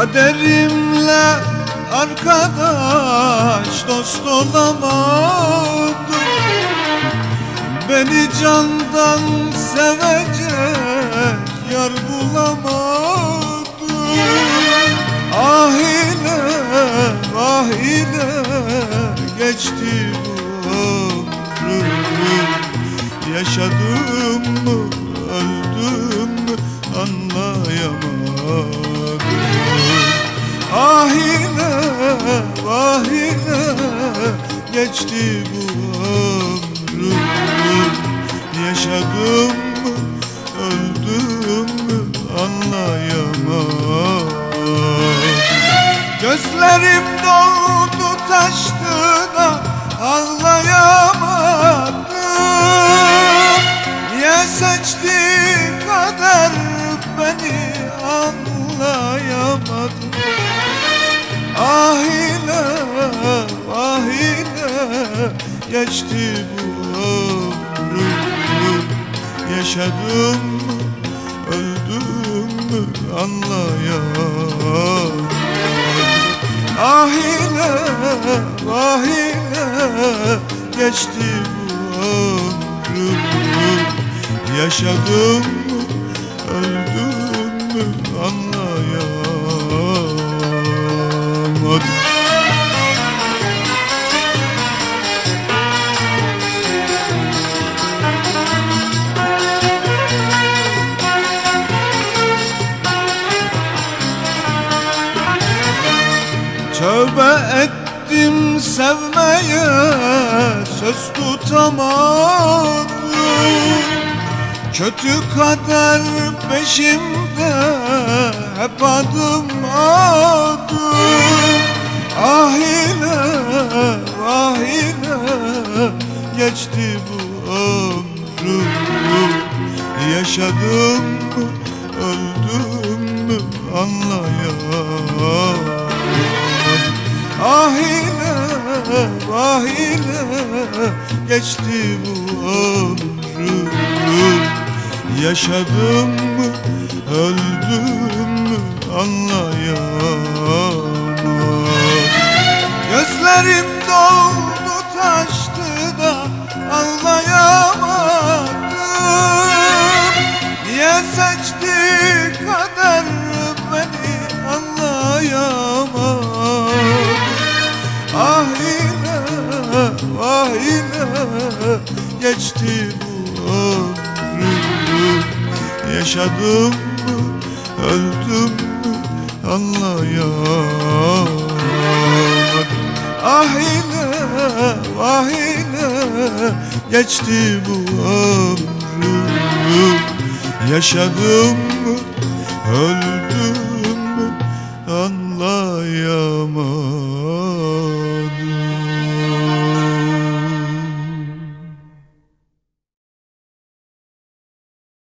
Kaderimle arkadaş dost olamadım. Beni candan sevecek yar bulamadım. Ah ile vah ile geçti bu ömrüm. Yaşadım mı öldüm mü anlayamadım. Ah ile vah ile geçti bu ömrüm. Yaşadım mı öldüm mü anlayamadım. Gözlerim doldu taştı da ağlayamadım. Niye seçti kader beni anlayamadım. Ah ile vah ile geçti bu ömrüm. Yaşadım mı öldüm mü anlayamadım. Ah ile vah ile geçti bu ömrüm. Yaşadım mı öldüm mü anlayamadım. Tövbe ettim sevmeye söz tutamadım. Kötü kader peşimde hep adım adım. Ah ile vah ile geçti bu ömrüm. Yaşadım mı öldüm mü anlayamadım. Ah ile vah ile geçti bu ömrüm. Yaşadım mı öldüm mü anlayamadım. Gözlerim doldu taştı da ağlayamadım. Niye seçti kader beni anlayamadım. Ah ile vah ile geçti bu ömrüm. Yaşadım mı öldüm mü anlayamadım. Ah ile vah ile geçti bu ömrüm. Yaşadım mı öldüm